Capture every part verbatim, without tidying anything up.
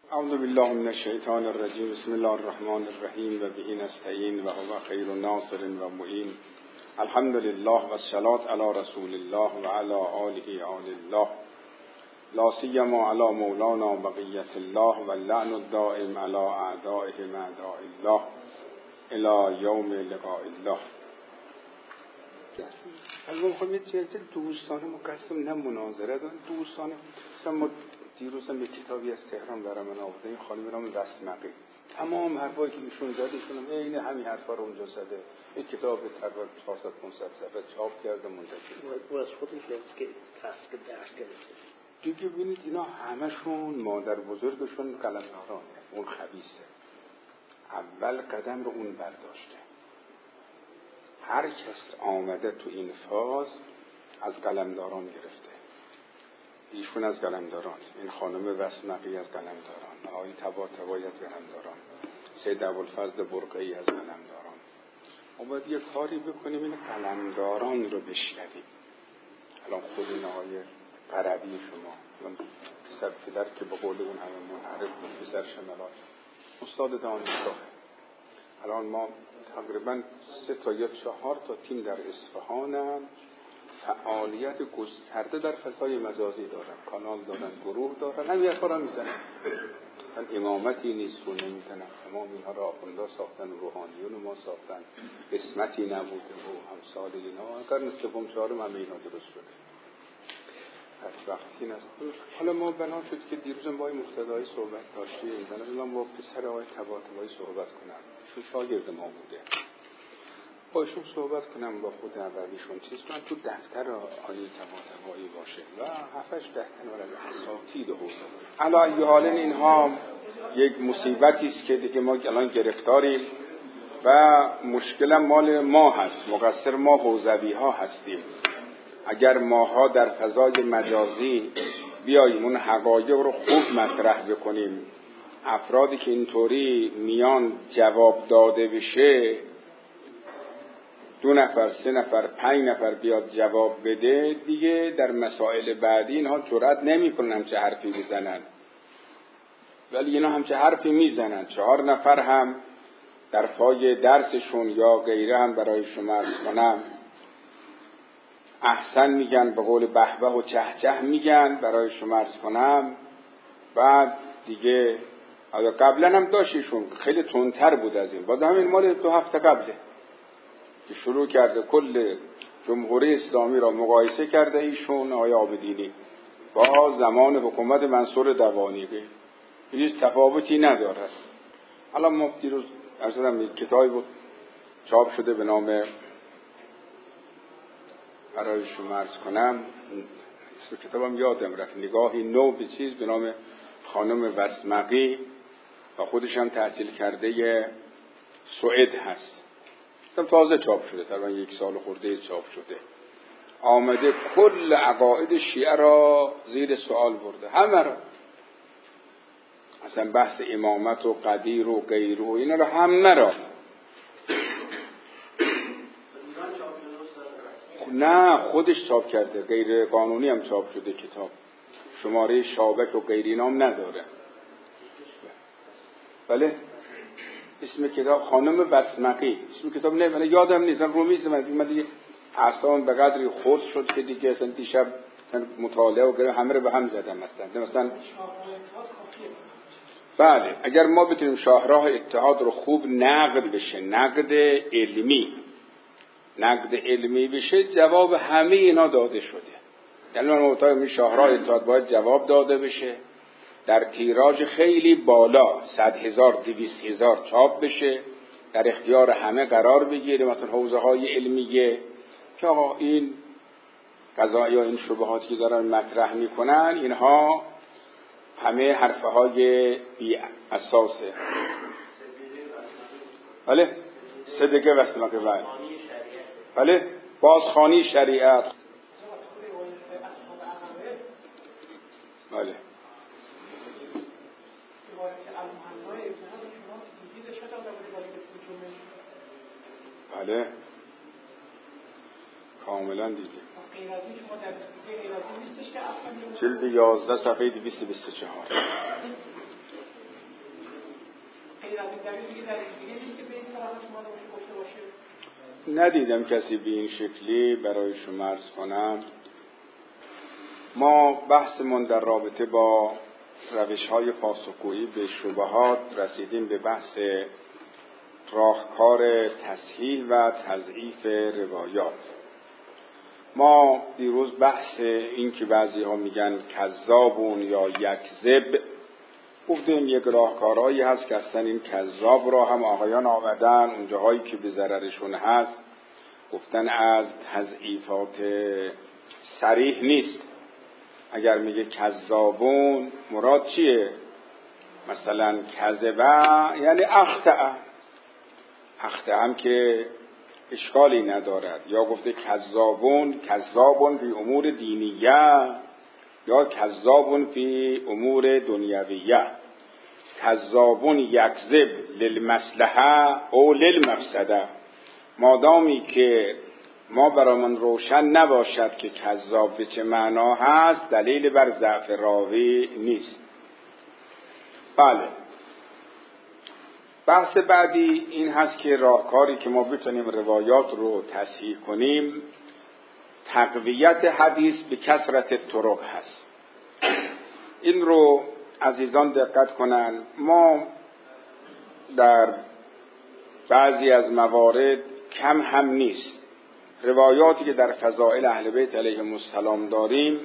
اعوذ بالله من الشیطان الرجیم. بسم الله الرحمن الرحیم و به نستعین و هو خیر الناصر و معین. الحمد لله و الصلاة علی رسول الله و علی آله آل الله، لا سیما علی مولانا بقیت الله و اللعن الدائم علی اعدائهم اعداء الله الی یوم لقاء الله. الان خب یه چیز دوستانه مقسم نه مناظره دارن دوستانه. مثلا ما دیروز هم یه کتابی از تهران برای من آورده، این خانم به نام وسمقی، تمام حرفایی که ایشون زده ایشون هم عین همین حرفا رو اونجا زده. این کتاب تقریبا چهارصد پانصد صفحه چاپ کرده منتشر. او از خودش که کسب درس گرفته. دیگه ببینید اینا همشون مادر بزرگشون قلمداران، اون خبیثه. اول قدم رو اون برداشته. هر کس آمده تو این فاز از قلمداران گرفته. ایشون از قلمداران، این خانم وسمقی از قلمداران، آقای طباطبایی از قلمداران، سید ابوالفضل برقعی از قلمداران. ما باید یه کاری بکنیم این قلمداران رو بشنویم. الان خود این آقای قربی شما، الان پسر پدر که به قول اون همه منحرف بود، پسر شمالات استاد دانشگاه. الان ما تقریبا سه تا یا چهار تا تیم در اصفهان هم فعالیت گسترده در فضای مجازی دارن، کانال دارن، گروه دارن، همین حرفا رو میزنن. امامتی نیست رو نمیدونن، تمام اینها را آخونده ساختن، روحانیون ما ساختن، قسمتی نبوده و همسال اینا. اگر نصف بوم چهارم همه اینا درست شده. هر وقتی نست. حالا ما بنا شد که دیروز با این مقتدای صحبت داشتیم، من با پسر آقای طباطبایی صحبت کنم، شو شاگرد ما بوده، باشون صحبت کنم، با خود عربیشون چیز کنم، تو دفتر آقای طباطبایی باشه و هفتش دفتر از اساتید حوزه. علا ای حال اینها یک مصیبتی است که دیگه ما الان گرفتاریم و مشکل مال ما هست، مقصر ما حوزوی ها هستیم. اگر ماها در فضای مجازی بیاییم اون حقایق رو خوب مطرح بکنیم، افرادی که اینطوری میان جواب داده بشه، دو نفر، سه نفر، پنج نفر بیاد جواب بده، دیگه در مسائل بعدی اینها جرئت نمیکنن همچه حرفی بزنن. ولی اینا همچه حرفی میزنن. چهار نفر هم در پای درسشون یا غیره هم برای شما عرض کنم احسن میگن، به قول بهبه و چه چه میگن برای شما عرض کنم. بعد دیگه قبلا هم داشتشون خیلی تندتر بود از این، باز همین مال دو هفته قبله که شروع کرده کل جمهوری اسلامی را مقایسه کرده ایشون آقای عابدینی با زمان حکومت منصور دوانیقی، هیچ تفاوتی نداره. حالا ما دیروز ارسدم یک کتابی بود چاپ شده به نام، برای شما عرض کنم اسم کتابم یادم رفت، نگاهی نو به چیز، به نام خانم وسمقی و خودش هم تحصیل کرده سوئد هست. تازه چاپ شده، تقریبا یک سال خورده چاپ شده. آمده کل عقاید شیعه را زیر سوال برده، همه را، اصلا بحث امامت و قدیر و غیره و اینا را همه را. نه خودش چاپ کرده، غیر قانونی هم چاپ شده کتاب، شماره شابک و غیری نام نداره. بله اسم کتاب خانم وسمقی، اسم کتاب نه من یادم نیست، من رومیز من من دیگه اصلا به قدری خرد شد که دیگه اصلا دیشب مطالعه و غیره همه رو به هم زدم. مثلا مثلا بله اگر ما بتونیم شاهراه اتحاد رو خوب نقد بشه، نقد علمی، نقد علمی بشه، جواب همه اینا داده شده. یعنی من معتقدم شاهراه اتحاد باید جواب داده بشه، در تیراژ خیلی بالا صد هزار دویست هزار چاپ بشه، در اختیار همه قرار بگیره، مثلا حوزه های علمیه که آقا این قضایی یا این شبهاتی که دارن مطرح میکنن اینها همه حرفه های بی اساسه. بله صدقه وسمقه، بله بله بازخوانی شریعت، بله بله کاملا دیگه. جلد یازده صفحه دویست و بیست و چهار. از این دیگه در دیگه نیست که به این طرف شما گفته باشه؟ ندیدم کسی به این شکلی برای شما عرض کنم. ما بحثمون در رابطه با روش‌های پاسخگویی به شبهات رسیدیم به بحث راهکار تصحیح و تضعیف روایات. ما دیروز بحث این که بعضی ها میگن کذابون یا یکذب گفتیم یک راهکارهایی هست که اصلا این کذاب را هم آقایان آمدن اونجاهایی که به ضررشون هست گفتن از تضعیفات صریح نیست. اگر میگه کذابون مراد چیه؟ مثلا کذبه یعنی اخطأ، اخطأ هم که اشکالی ندارد. یا گفته کذابون کذابون فی امور دینیه یا کذابون فی امور دنیویه. کذابون یکذب للمصلحه او للمفسده. مادامی که ما برامون روشن نباشد که کذاب به چه معنا هست دلیل بر ضعف راوی نیست. بله، بحث بعدی این هست که راهکاری که ما بتونیم روایات رو تصحیح کنیم تقویت حدیث به کثرت طرق هست. این رو عزیزان دقت کنن. ما در بعضی از موارد کم هم نیست روایاتی که در فضائل اهل بیت علیهم السلام داریم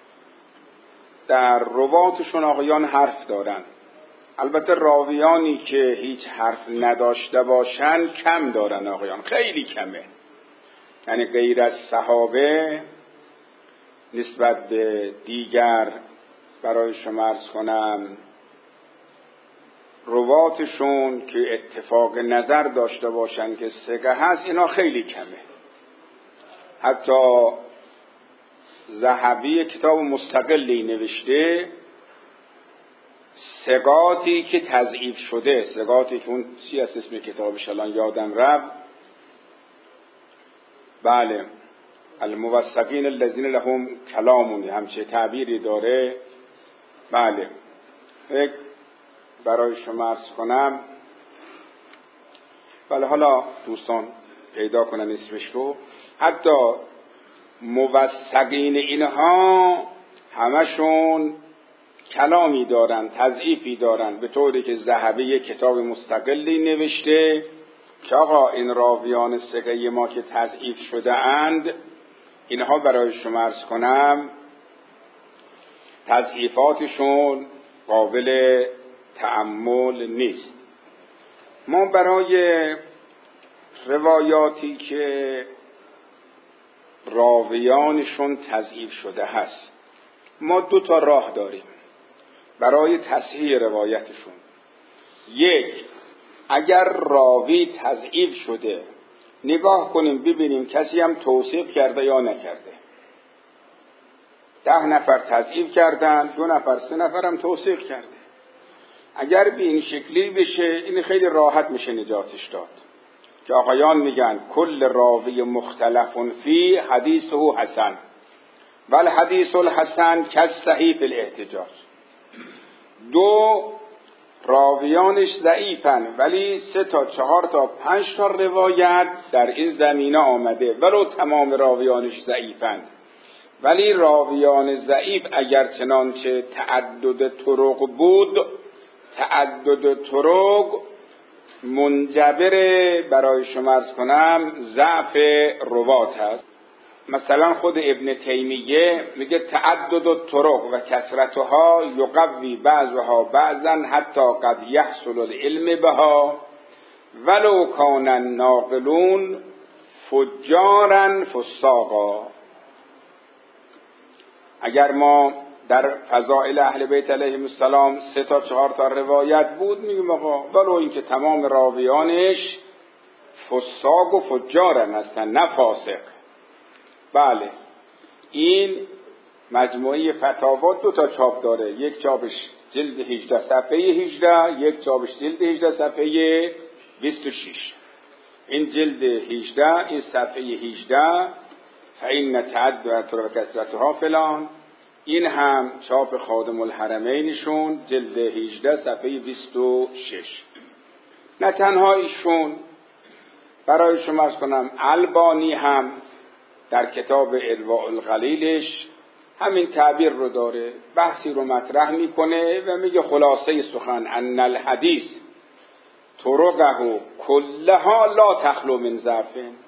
در رواتشون آقایان حرف دارن. البته راویانی که هیچ حرف نداشته باشن کم دارن آقایان، خیلی کمه. یعنی غیر از صحابه نسبت به دیگر برای شما عرض کنم رواتشون که اتفاق نظر داشته باشن که ثقه هست اینا خیلی کمه. حتی ذهبی کتاب مستقلی نوشته ثقاتی که تضعیف شده، ثقاتی که اون چی است اسم کتابش الان یادم رفت، بله الموثقین الذین لهم کلامون همچه تعبیری داره. بله یک برای شما عرض کنم. بله حالا دوستان پیدا کنن اسمش رو. حتی موثقین اینها همشون کلامی دارن، تضعیفی دارن، به طوری که ذهبی یک کتاب مستقلی نوشته که آقا این راویان ثقه ما که تضعیف شده اند اینها برای شما عرض کنم تضعیفاتشون قابل تأمل نیست. ما برای روایاتی که راویانشون تضعیف شده هست ما دو تا راه داریم برای تصحیح روایتشون. یک، اگر راوی تضعیف شده نگاه کنیم ببینیم کسی هم توصیف کرده یا نکرده. ده نفر تضعیف کردن، دو نفر سه نفر هم توصیف کرده. اگر به این شکلی بشه این خیلی راحت میشه نجاتش داد که آقایان میگن کل راوی مختلف فی حدیثه حسن ول حدیث الحسن کالصحیح فی الاحتجاج. دو، راویانش ضعیفن ولی سه تا چهار تا پنج تا روایت در این زمینه آمده ولو تمام راویانش ضعیفن، ولی راویان ضعیف اگر چنانچه تعدد طرق بود، تعدد طرق منجبر برای شما عرض کنم ضعف روات هست. مثلا خود ابن تیمیه میگه تعدد طرق و کثرتها یقوی بعضها بعضا حتی قد یحصل العلم بها ولو کان الناقلون فجارا فساقا. اگر ما در فضائل اهل بیت علیهم السلام سه تا چهار تا روایت بود میگیم آقا ولو اینکه تمام راویانش فساق و فجارن هستن نه فاسق. بله این مجموعه فتاوا دو تا چاپ داره، یک چاپش جلد هجده صفحه هجده، یک چاپش جلد هجده صفحه بیست و شش. این جلد هجده این صفحه هجده فإن تعدد و کثرتها فلان. این هم چاپ خادم الحرمینشون جلد هجده صفحه بیست و شش. نه تنها ایشون، برای شما عرض کنم البانی هم در کتاب ارواء الغلیلش همین تعبیر رو داره، بحثی رو مطرح میکنه و میگه خلاصه سخن ان الحدیث طرقه کلها لا تخلو من ضعف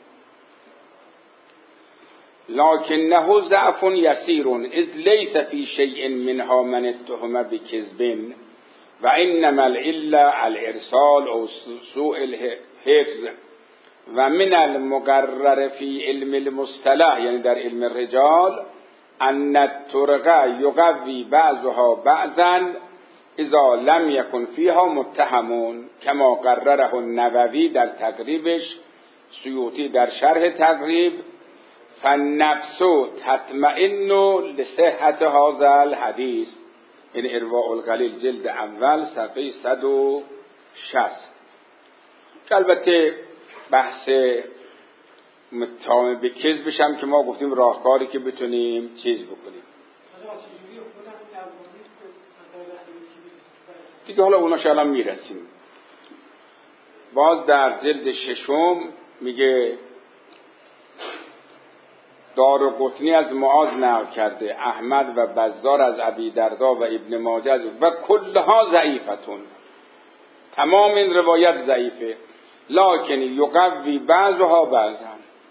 لکنه ضعف یسیر اذ لیس فی شیء منها من اتهم بکذب و انما العله الارسال او سوء الحفظ و من المقرر فی علم المصطلح، یعنی در علم الرجال، ان الطرق یقوی بعضها بعضا اذا لم یکن فیها متهمون کما قرره النووی در تقریبش، سیوطی در شرح تقریب. فالنفس تطمئن لصحت هذا الحدیث، این ارواء الغلیل جلد اول صفحه صد و شصت. البته بحث متهم به کذبش هم که ما گفتیم راهکاری که بتونیم چیز بکنیم دیگه، حالا اوناش الان میرسیم. باز در جلد ششم میگه دارقطنی از معاذ نقل کرده، احمد و بزار از ابی دردا و ابن ماجه و کلها ضعیفتون، تمام این روایت ضعیفه، لکن یقوی بعضها بعضا.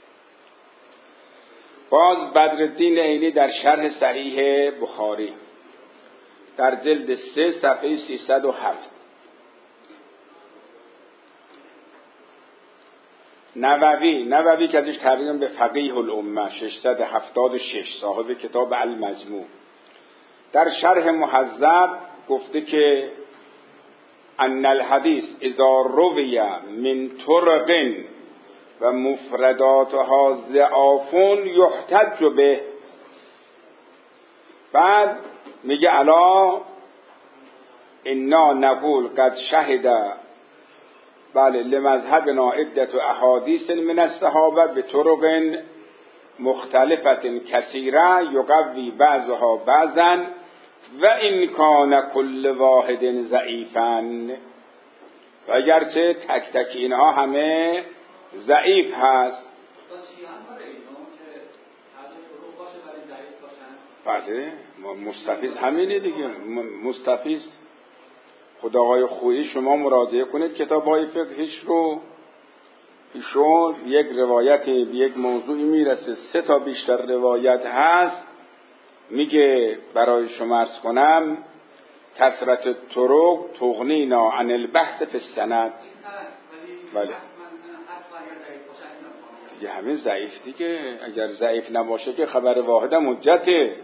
باز بدرالدین عینی در شرح صحیح بخاری در جلد سه صفحه سیصد و هفت. نووی نووی که ازش تبیین به فقیه الامه ششصد و هفتاد و شش، صاحب کتاب المجموع، در شرح مهذب گفته که ان الحدیث اذا روی من طرق و مفرداتها ضعاف یحتج به. بعد میگه الا انا نقول قد شهد بله لمذهبنا عدة احادیث من الصحابه بطرق مختلفة کثیره یقوی بعضها بعضا و این کان کل واحد ضعیفا، و اگرچه تک تک اینها همه ضعیف هست. بله مستفیض همینه دیگه، مستفیض. خدا آقای خویی شما مراجعه کنید کتاب های فقهش رو، ایشون یک روایتی به یک موضوعی میرسه، سه تا بیشتر روایت هست، میگه برای شما عرض کنم کثرت الطرق تغنینا عن البحث فی السند. بله دیگه همین ضعیف دیگه، اگر ضعیف نباشه که خبر واحدم حجته.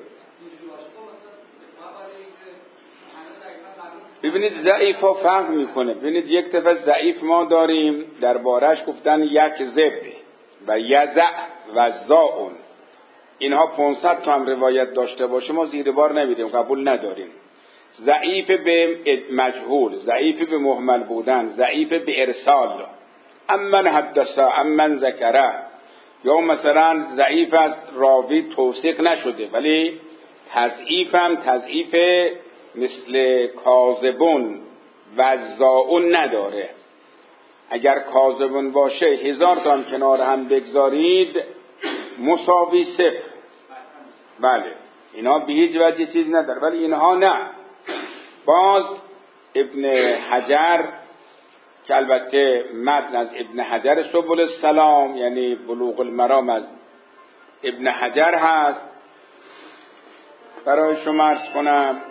ببینید ضعیف ها فرق میکنه. ببینید یک دفعه ضعیف ما داریم در بارش گفتن یک زب و یزع و زاون، اینها پانصد تا هم روایت داشته باشه ما زیر بار نمیدیم، قبول نداریم. ضعیف به مجهول، ضعیف به مهمل بودن، ضعیف به ارسال، امن حدثا امن ذکره، یا مثلا ضعیف از راوی توثیق نشده ولی تضعیف هم تضعیف مثل کاذبون و زاون نداره. اگر کاذبون باشه هزار تا هم کنار هم بگذارید مساوی صفر. بله اینا به هیچ وجه چیز نداره، ولی اینها نه. باز ابن حجر که البته متن از ابن حجر سبل السلام یعنی بلوغ المرام از ابن حجر هست، برای شما عرض کنم،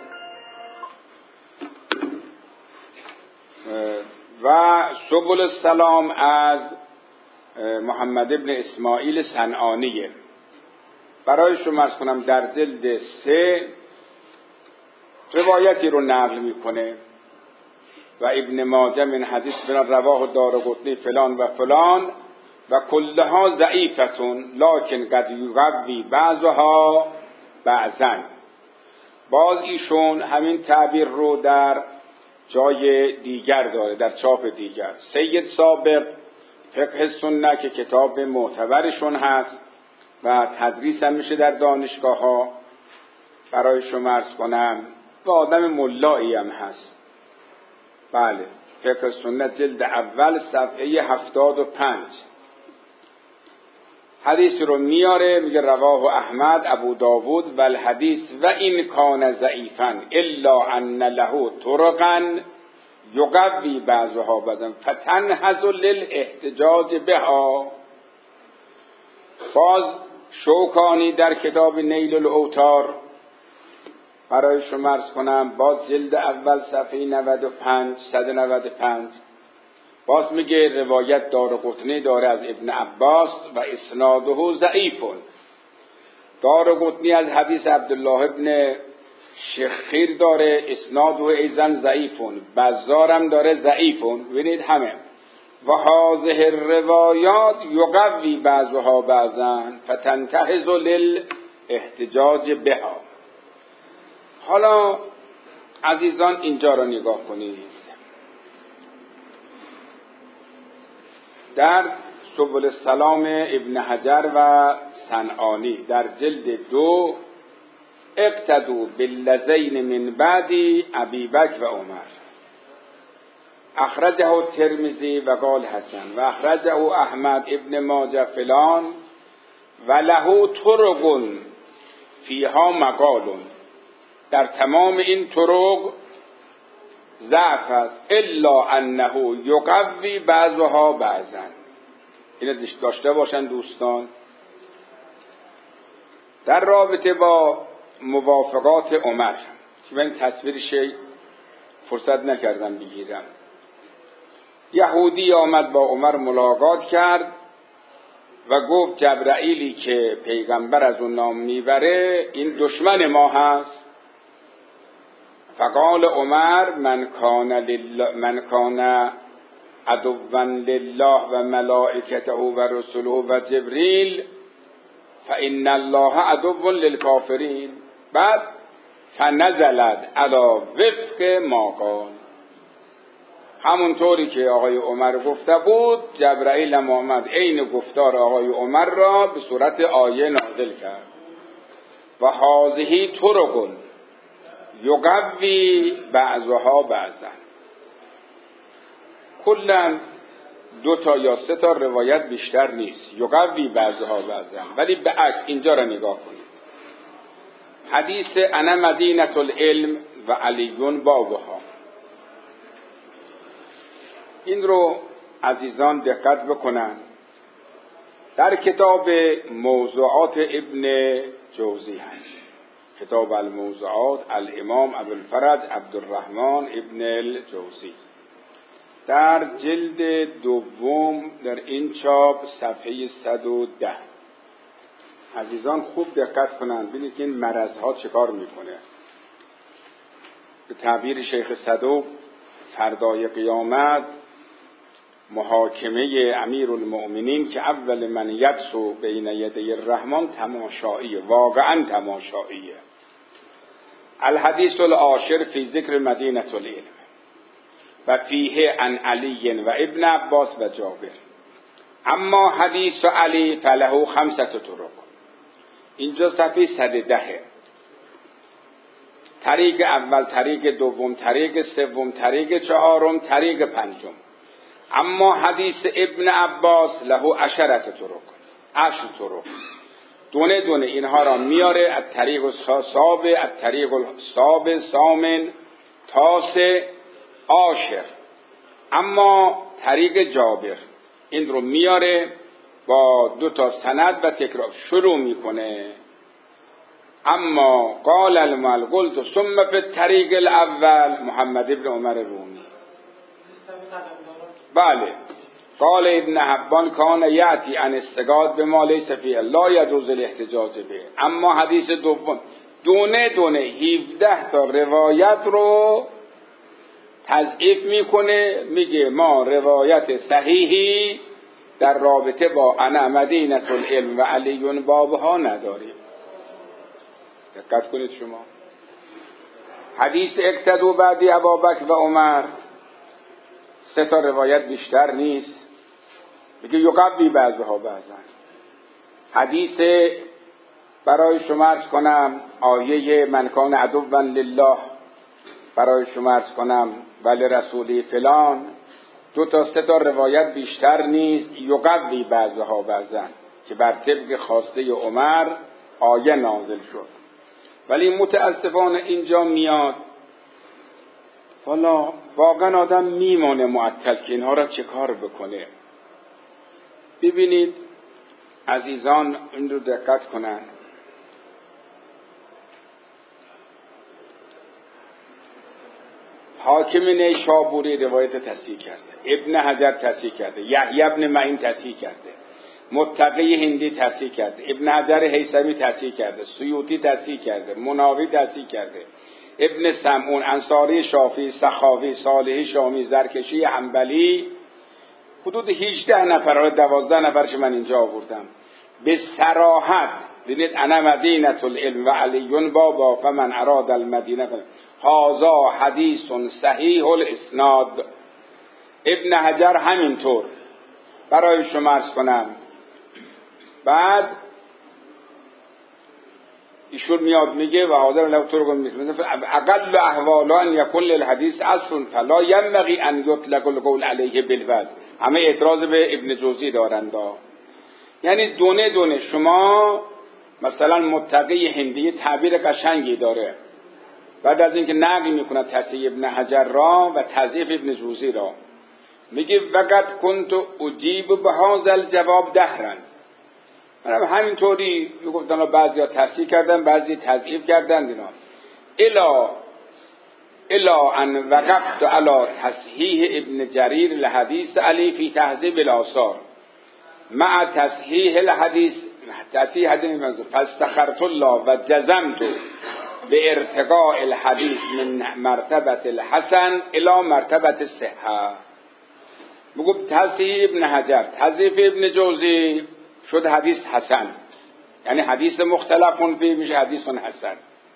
و سبل السلام از محمد ابن اسماعیل صنعانیه. برای شما عرض کنم در جلد سه روایتی رو نقل میکنه و ابن ماجه من حدیث بنا رواه دارقطنی فلان و فلان و کلها ضعیفتون لکن قد یقوی بعضها بعضا. باز ایشون همین تعبیر رو در جای دیگر داره، در چاپ دیگر. سید سابق فقه سنت که کتاب معتبرشون هست و تدریس هم میشه در دانشگاه ها، برای شما عرض کنم و آدم ملایی هم هست. بله فقه سنت جلد اول صفحه هفتاد و پنج حدیث رو میاره، میگه رواه احمد ابو داود و الحدیث و این کان ضعیفا الا ان له طرقا یقوی بعضها بعضا فتنهض للاحتجاج بها. باز شوکانی در کتاب نیل الاوتار برای شما عرض کنم، باز جلد اول صفحه نود و پنج صد و نود و پنج باز میگه روایت دارقطنی داره از ابن عباس و اسناده ضعیف. دارقطنی از حدیث عبدالله ابن شخیر داره، اسناده ایضا ضعیف. بزارم داره ضعیف. ببینید همه و هذه الروایات یقوی بعضها بعضا فتنتهض للاحتجاج بها. حالا عزیزان اینجا را نگاه کنید. در سبل السلام ابن حجر و صنعانی در جلد دو اقتدوا باللذین من بعد ابی بکر و عمر اخرجه الترمذی و قال حسن و اخرجه احمد ابن ماجه فلان و له طرق فیها مقال. در تمام این طرق ضعف است الا انه یقوی بعضها بعضا. اینو داشته باشن دوستان. در رابطه با موافقات عمر که من تصویرش فرصت نکردم بگیرم، یهودی آمد با عمر ملاقات کرد و گفت جبرائیلی که پیغمبر از اون نام میبره این دشمن ما هست. فقال عمر من کان لله من کان عدوا لله و ملائکته و رسله و جبریل فان الله عدو للکافرین. بعد فنزلت علی وفق ما قال، همونطوری که آقای عمر گفته بود جبرائیل هم آمد عین گفتار آقای عمر را به صورت آیه نازل کرد. و هذه طرق یقوی بعضها بعضا. کلا دو تا یا سه تا روایت بیشتر نیست، یقوی بعضها بعضا. ولی به عکس اینجا را نگاه کنید. حدیث انا مدینة العلم و علیون بابها، این رو عزیزان دقت بکنن. در کتاب موضوعات ابن جوزی هست، کتاب الموضوعات الامام ابوالفرج عبدالرحمن ابن الجوزی در جلد دوم در این چاپ صفحه صد و ده. عزیزان خوب دقت کنن ببینید که این مرضها چکار میکنه. به تعبیر شیخ صدوق فردای قیامت محاکمه امیرالمؤمنین که اول من یدسو بین یدی الرحمن تماشاییه، واقعا تماشاییه. الحدیث العاشر فی ذکر مدینة العلم و فیه عن علی و ابن عباس و جابر. اما حدیث علی فله خمسة طرق. اینجا صفحه صد و ده. طریق اول، طریق دوم، طریق سوم، طریق چهارم، طریق پنجم. اما حدیث ابن عباس له عشرة طرق، عشر طرق. دونه دونه اینها را میاره از طریق سابع، از طریق سابع، سامن، تاسع، عاشر. اما طریق جابر این رو میاره با دو تا سند و تکرار شروع میکنه. اما قال المال قلت ثم فی الطریق الاول محمد ابن عمر رومی. بله. قال ابن حبان کان یأتی عن استقاد به ما لیس فیه لا یجوز الاحتجاج به. اما حدیث دوم دونه دونه هفده تا روایت رو تضعیف میکنه، میگه ما روایت صحیحی در رابطه با انا مدینة العلم و علیون بابها نداریم. دقت کنید شما. حدیث اقتدوا بعدی ابابکر و عمر سه تا روایت بیشتر نیست، میگه یقوی بعضها بعضا. حدیث برای شما عرض کنم آیه من کان عدوا لله برای شما عرض کنم ولی رسولی فلان، دو تا سه تا روایت بیشتر نیست، یقوی بعضها بعضن، که بر طبق خواسته عمر آیه نازل شد. ولی متاسفانه اینجا میاد والا واقعا آدم میمونه معطل که اینها را چه کار بکنه. ببینید عزیزان این رو دقت کنن، حاکم نیشابوری روایت تصحیح کرده، ابن حجر تصحیح کرده، یحیی ابن معین تصحیح کرده، متقی هندی تصحیح کرده، ابن حجر هیثمی تصحیح کرده، سیوطی تصحیح کرده، مناوی تصحیح کرده، ابن سمعون، انصاری شافعی، سخاوی، صالحی شامی، زرکشی حنبلی، حدود هجده نفر و دوازده نفرش من اینجا آوردم به صراحت. ببینید انا مدینة العلم و علی بابا فمن اراد المدینه هذا حدیث صحیح الاسناد. ابن حجر همینطور برای شما عرض کنم. بعد ایشون میاد میگه و حاضر له طرق مثل اقل احوالا ان یکن للحدیث اصل فلا ينبغي ان یطلق القول علیه بالوزن. همه اعتراض به ابن جوزی دارند. یعنی دونه دونه شما مثلا متقی هندی تعبیر قشنگی داره، بعد از اینکه نقل میکنه تصحیح ابن حجر را و تضعیف ابن جوزی را، میگه وقت کنت اجیب به هذا الجواب دهرا. من همینطوری میگفتن بعضیا تصحیح کردن بعضی تضعیف کردن اینا الا الا ان وقفت على تصحیح ابن جریر الحدیث علی فی تهذیب الاثار مع تصحیح الحدیث تصحیح حدیث فاستخرت الله و جزمت به ارتقاء الحدیث من مرتبه الحسن الى مرتبه الصحه. بگو تصحیح ابن حجر تضعیف ابن جوزی شد حدیث حسن، یعنی حدیث مختلفون فیه میشه حدیث حسن.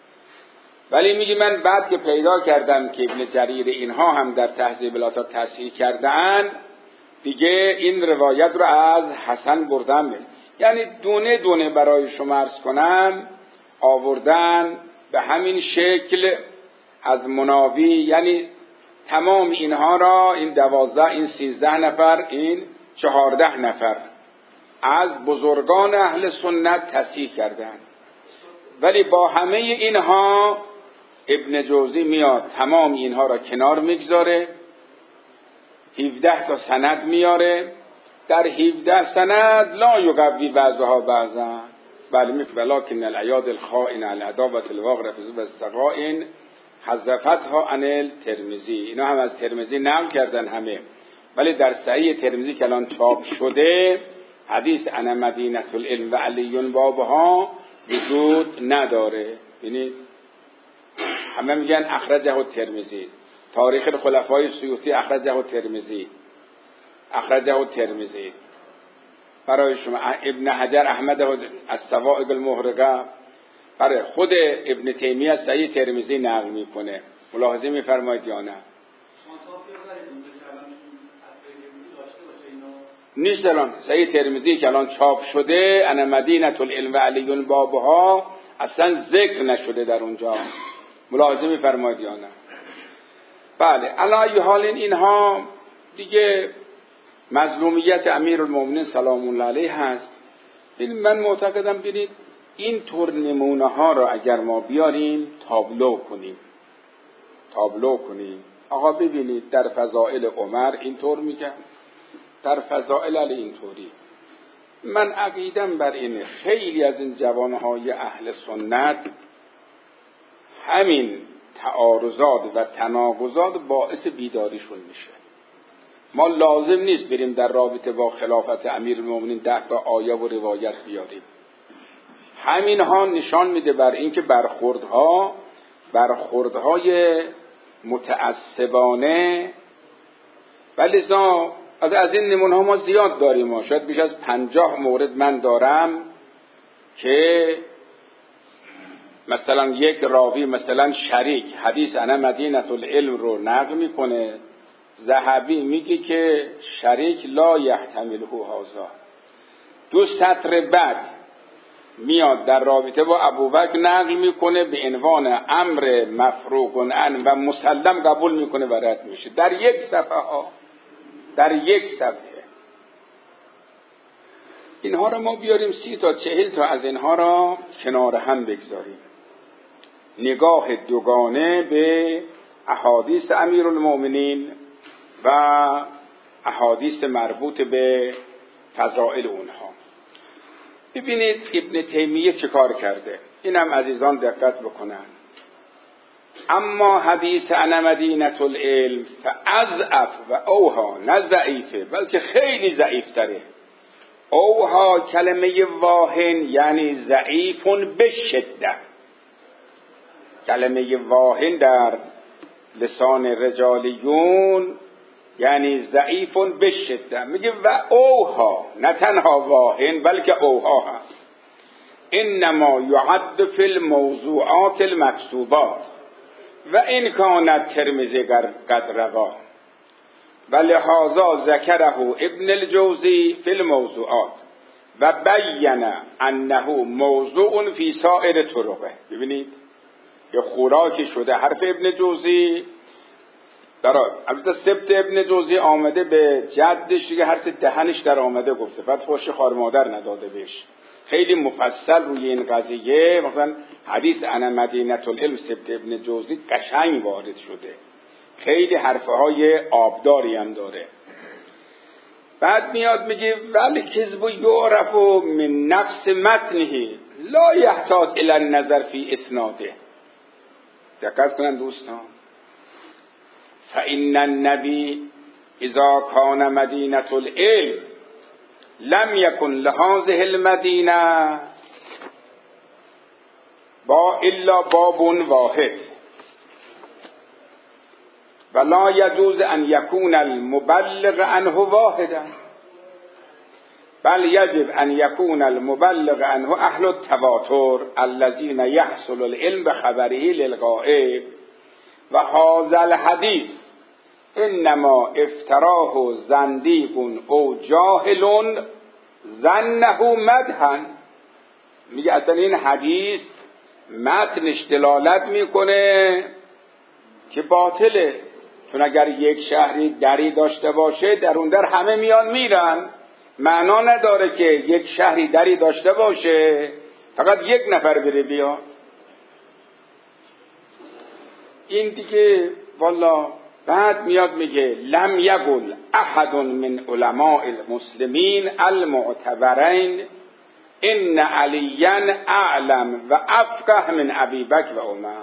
ولی میگی من بعد که پیدا کردم که ابن جریر اینها هم در تهذیب الاثار تصحیح کردن، دیگه این روایت رو از حسن بردم. یعنی دونه دونه برای شما عرض کنم آوردن به همین شکل از مناوی، یعنی تمام اینها را این دوازده این سیزده نفر این چهارده نفر از بزرگان اهل سنت تصحیح کردند. ولی با همه اینها ابن جوزی میاد تمام اینها را کنار میگذاره، هفده تا سند میاره، در هفده سند لا یقوی بعضها بعضا بل مثل ولکن العیاد الخائن العداوة الواقع و السقائن حذفتها عن الترمذی. اینا هم از ترمذی نقل کردن همه، ولی در صحیح ترمذی که الان چاپ شده حدیث انا مدینة العلم و علی بابها وجود نداره. یعنی همه میگن اخرجه الترمذی، تاریخ الخلفای سیوطی اخرجه الترمذی اخرجه الترمذی برای شما. ابن حجر احمد از سوائق المحرقه برای خود ابن تیمیه صحیح ترمذی نقل میکنه. ملاحظه میفرمایید یا نه؟ نیست الان صحیح ترمذی که الان چاپ شده انا مدینة العلم و علی بابها اصلا ذکر نشده در اونجا. ملاحظه میفرمایید یا نه؟ بله. علی حال اینها دیگه مظلومیت امیرالمومنین سلام الله علیه هست. من معتقدم ببینید این طور نمونه ها را اگر ما بیاریم تابلو کنیم تابلو کنیم آقا ببینید در فضائل عمر اینطور میگن، در فضائل علی اینطوری. من عقیدم بر اینه خیلی از این جوانهای اهل سنت همین تعارضات و تناقضات باعث بیداریشون میشه. ما لازم نیست بریم در رابطه با خلافت امیرالمومنین ده تا آیه و روایت بیاریم. همین ها نشان میده بر اینکه برخوردها برخوردهای متعصبانه، ولی از این نمونه ها ما زیاد داریم. ما شاید بیش از پنجاه مورد من دارم که مثلا یک راوی مثلا شریک حدیث انا مدینة العلم رو نقل میکنه، ذهبی میگه که شریک لا یحتمله هذا. دو سطر بعد میاد در رابطه با ابوبکر نقل میکنه به عنوان امر مفروغ عنه و مسلم قبول میکنه و رد میشه در یک صفحه ها، در یک صفحه. اینها رو ما بیاریم سی تا چهل تا از اینها را کنار هم بگذاریم. نگاه دوگانه به احادیث امیرالمؤمنین و احادیث مربوط به فضائل اونها. ببینید ابن تیمیه چه کار کرده، اینم عزیزان دقت بکنن. اما حدیث انا مدینة العلم فاضعف و اوها، نه ضعیفه بلکه خیلی ضعیفتره. اوها کلمه واهن یعنی ضعیفون بشده. کلمه واهن در لسان رجالیون یعنی ضعیفون بشده. میگه و اوها، نه تنها واهن بلکه اوها هم. انما یعد فی الموضوعات المکتوبات و این کانت ترمذی قد روا و لهذا ذکره ابن الجوزی فی الموضوعات و بین انه موضوع فی سائر طرقه. ببینید یه خوراکی شده حرف ابن جوزی درای. البته سبت ابن جوزی آمده به جدش دیگه، حرف دهنش در آمده گفته، بعد فوش خار مادر نداده بهش. خیلی مفصل روی این قضیه مثلا حدیث انا مدینة العلم سبت ابن جوزی قشنگ وارد شده، خیلی حرفه های آبداری هم داره. بعد میاد میگه ولی کذب یعرف من نفس متنه لا یحتاج الی النظر فی اسناده. دقت کنن دوستان. فإن النبی اذا کان مدینة العلم لم یکن لهذه المدینه با الا باب واحد ولا يجوز ان يكون المبلغ عنه واحدا بل يجب ان يكون المبلغ عنه اهل التواتر الذين يحصل العلم بخبره للغائب و هذا الحديث انما افتراه زنديق او جاهل ظنه مدحا. میگه اصلا این حدیث متنش دلالت میکنه که باطله، چون اگر یک شهری دری داشته باشه در اون در همه میان میرن. معنا نداره که یک شهری دری داشته باشه فقط یک نفر بره بیا. این دیگه والا. بعد میاد میگه لم یقل احد من علماء المسلمین المعتبرین ان علیا اعلم و افقه من ابی بکر و عمر.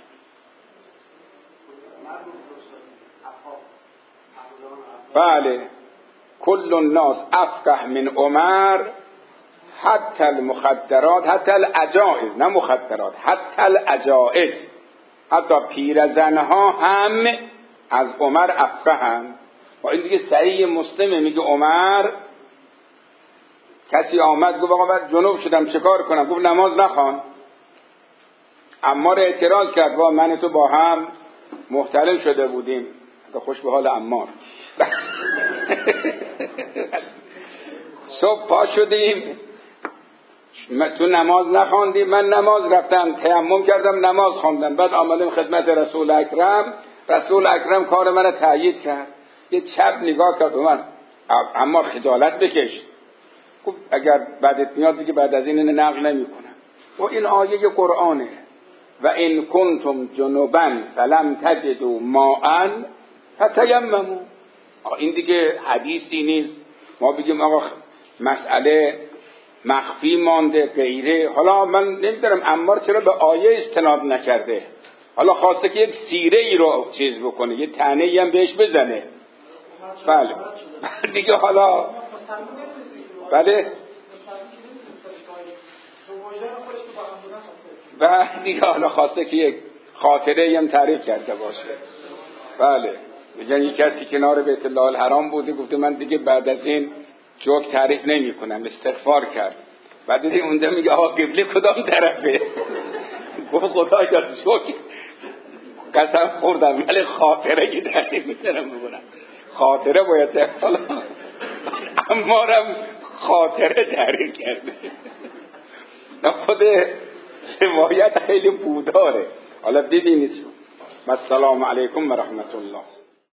بله کل الناس افقه من عمر حتی المخدرات حتی العجائز، نه مخدرات، حتی العجائز، حتی پیرزنها هم از عمر افقه هم. و این دیگه صحیح مسلمه. میگه عمر کسی آمد گفت آقا من جنوب شدم چه کار کنم؟ گفت نماز نخوان. عمار اعتراض کرد با من تو با هم محتلم شده بودیم. خوش به حال عمار. صبح پا شدیم تو نماز نخواندی، من نماز رفتم تیمم کردم نماز خواندم، بعد آمدم خدمت رسول اکرم. رسول اکرم کار من تایید کرد، یه چپ نگاه کرد به من، اما خجالت بکش. گفت اگر بعدت میاد دیگه بعد از این اینو نقل نمی کنم. و این آیه قرآنه. و ان کنتم جنبا فلم تجدوا ماء فتیمموا. این دیگه حدیثی نیست ما بگیم آقا مسئله مخفی مانده غیره. حالا من نمیدونم عمار چرا به آیه استناد نکرده، حالا خواسته که یک سیره ای رو چیز بکنه، یه طعنه ای هم بهش بزنه. بله دیگه حالا بله و دیگه حالا خواسته که یک خاطره ای هم تعریف کرده باشه. بله میگن یک کسی کنار بیت الله الحرام بوده گفته من دیگه بعد از این جوک تعریف نمی کنم، استغفار کرد. بعد دیگه اونجا میگه آقا قبله کدام طرفه؟ گفت خدا جان جوک قسم خوردم ولی خاطره که تعریف میتونم بکنم. خاطره باید حالا امارم خاطره تعریف کرده. خود روایت خیلی بوداره. حالا ببینید. و السلام علیکم و رحمت الله.